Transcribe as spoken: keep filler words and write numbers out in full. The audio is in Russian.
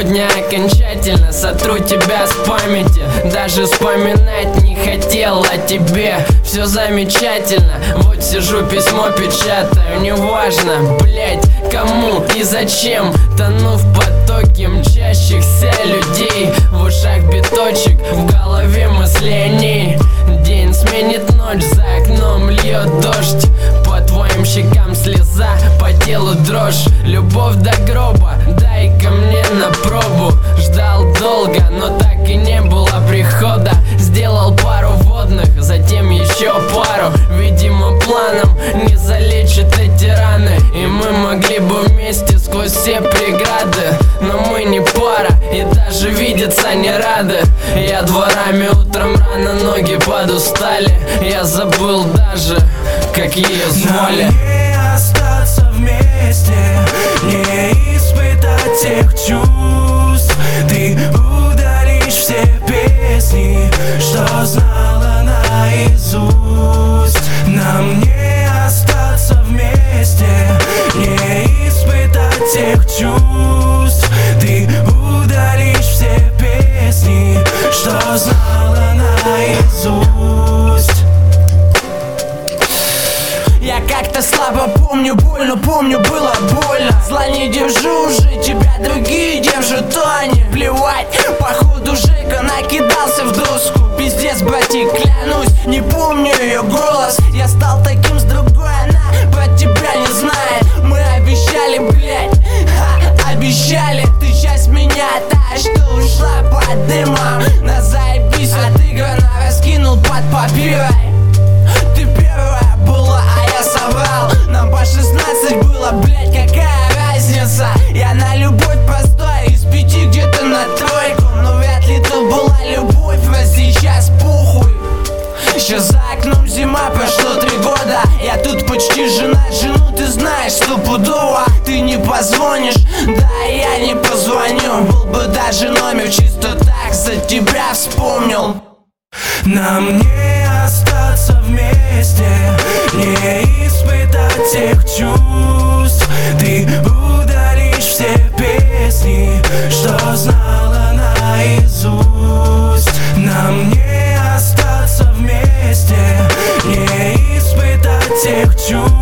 Сегодня окончательно сотру тебя с памяти. Даже вспоминать не хотел о тебе. Все замечательно, вот сижу, письмо печатаю. Неважно, блять, кому и зачем. Тону в потоке мчащихся людей. В ушах биточек, в голове мысли о ней. День сменит ночь, за окном льет дождь. По твоим щекам слеза, по телу дрожь. Любовь до гроба, дай-ка мне на пробу. Ждал долго, но так и не было прихода. Сделал пару водных, затем еще пару. Видимо, планом не залечит эти раны. И мы могли бы вместе сквозь все преграды. Но мы не пара и даже видеться не рады. Я дворами утром рано, ноги подустали. Я забыл даже, как ее звали. Нам не остаться вместе, не испытать тех чувств. Ты удалишь все песни, что знала наизусть. Нам не остаться вместе, не испытать тех чувств. Ты удалишь все песни, что знала наизусть. Я как-то слабо помню, больно помню, было больно. Зла не держу уже, тебя другие держат, Тони. Плевать, походу Жека накидался в доску. Пиздец, братик, клянусь, не помню ее голос. Я стал таким с другой, она про тебя не знает. Мы обещали, блять, ха, обещали. Ты часть меня, та, что ушла под дымом. На заебись отыграно, раскинул под папирой. Ты первая была, а я соврал. Нам по шестнадцать было, блять, какая разница. Я на любовь простой, из пяти где-то на тройку. Но вряд ли то была любовь, прости, сейчас похуй. Сейчас за окном зима, прошло три года. Я тут почти женат, жену ты знаешь стопудово. Ты не позвонишь, да, я не позвоню. Был бы даже номер, чисто так за тебя вспомнил. Нам не остаться вместе, не испытать тех чувств. Ты удалишь все песни, что знала наизусть. Нам не остаться вместе, не испытать тех чувств.